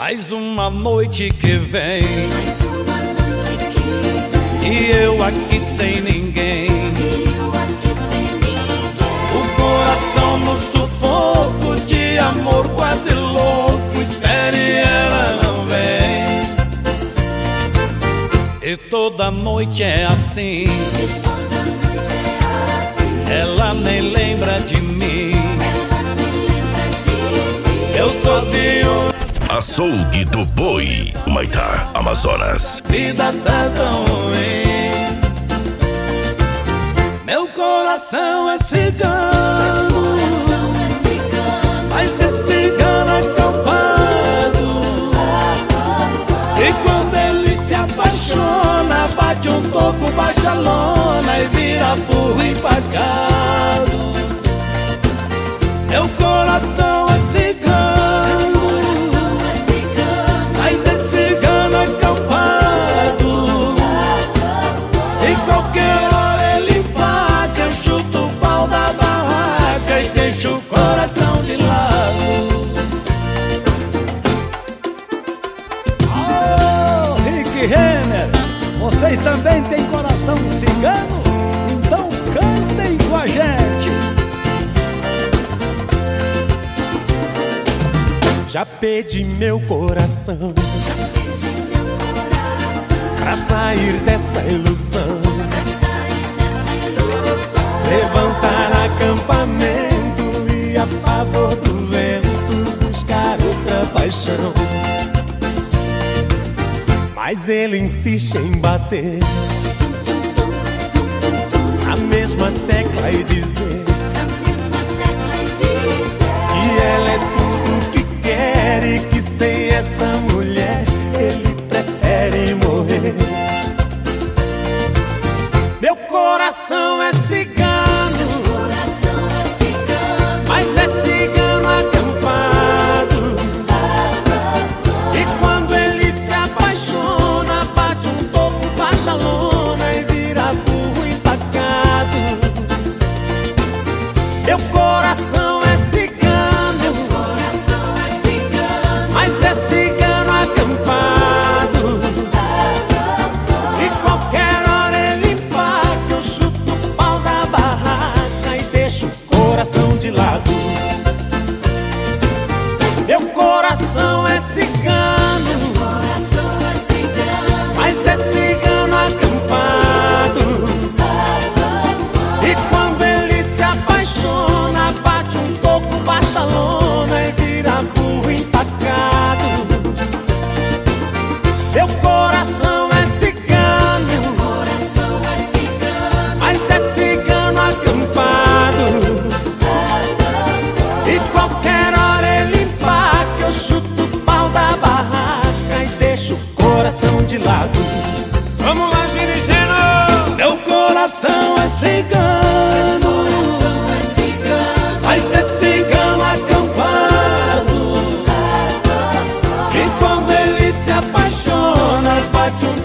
Mais uma noite que vem, e eu aqui sem ninguém. O coração no sufoco de amor quase louco, espere e ela não vem. E toda noite é assim, ela nem lembra de mim. Eu sozinho, Açougue do Boi, Humaitá, Amazonas. vida tá tão ruim. Meu coração é cigano, mas é cigano acampado. E quando ele se apaixona, bate um toco, baixa a lona e vira burro empacado. Meu coração é cigano, mas é cigano acampado. E qualquer hora ele paga, eu chuto o pau da barraca e deixo o coração de lado. Oh, Rick Renner, vocês também têm coração cigano? Então cantem com a gente. Já pedi meu coração pra sair dessa ilusão, levantar acampamento e a favor do vento buscar outra paixão. Mas ele insiste em bater na mesma tecla e dizer que ela é tudo que quer e que sem essa mulher ele prefere morrer. Meu coração é cigano, mas é cigano acampado. E quando ele se apaixona, bate um toco, baixa a lona e vira burro empacado. Meu coração é cigano, mas é cigano acampado. E qualquer hora ele empaca, eu chuto o pau da barraca e deixo o coração de lado. Meu coração é cigano, mas é cigano acampado. E quando ele se apaixona, bate um toco, baixa a lona e vira burro empacado. Meu coração é cigano, mas é cigano acampado. E qualquer hora ele empaca, eu chuto o pau da barraca e deixo o coração de lado. Vamos lá, Girigeno! Meu coração é cigano, mas é cigano acampado. E quando ele se apaixona, bate um